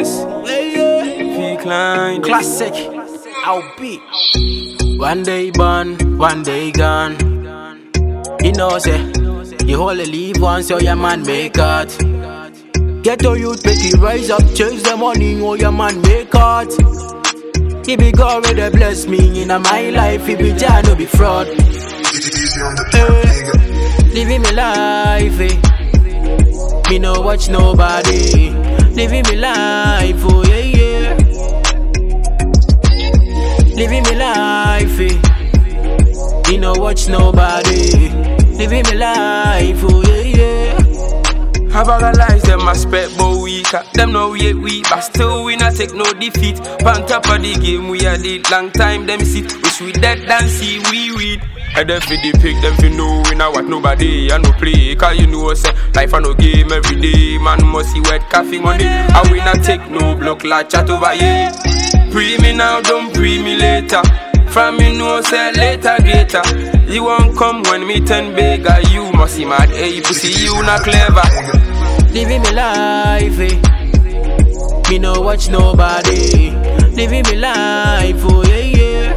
Yes. Decline. Classic. I'll be. One day born, one day gone. You know, say, you only live once, so your man make it. Get your youth, make it rise up, chase the money, or your man make it. He be God with the bless me in my life, he be Jah, no be fraud. Living me life, me no watch nobody. Living me life, oh yeah, yeah. Living me life, me no watch nobody. Living me life, oh yeah, yeah. Have a lies, them aspect but weaker. Them know we ain't weak, but still we not take no defeat. On top of the game, we had it long time, them sit. Wish we dead than see we weed. Head them for the pick, them for know we not what nobody, I no play. Cause you know, say, life a no game every day. Man must see wet coffee money. And we not take no block like chat over here. Pre me now, don't pre me later. From me know, say later greater. You won't come when me turn bigger. You must see mad, hey pussy, you not clever. Living me life, me no watch nobody. Living me life, oh yeah, yeah.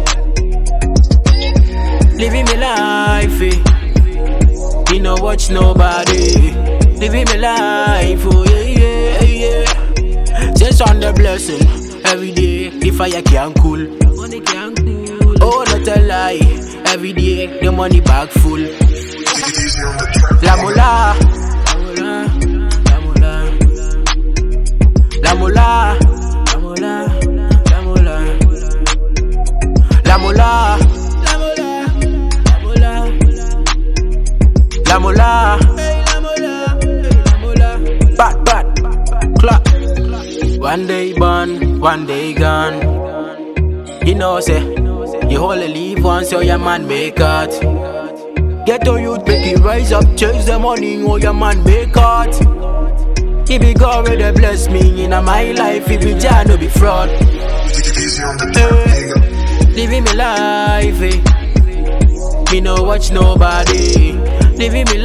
Living me life, me no watch nobody. Living me life, oh yeah, yeah, yeah. Just on the blessing, every day, if I can cool. Money can cool. Oh, not a lie, every day, the money bag full. La mola, la mola, la mola, la mola, la mola, la mola, la mola, la mola, bad, clap. One day born, one day gone. You know, say, you only live once, so your man make it. Get your youth, make it rise up, chase the money, or your man make it. He be God with the bless me in my life, he be Jah, no be fraud. Living me life, me no watch nobody. Living me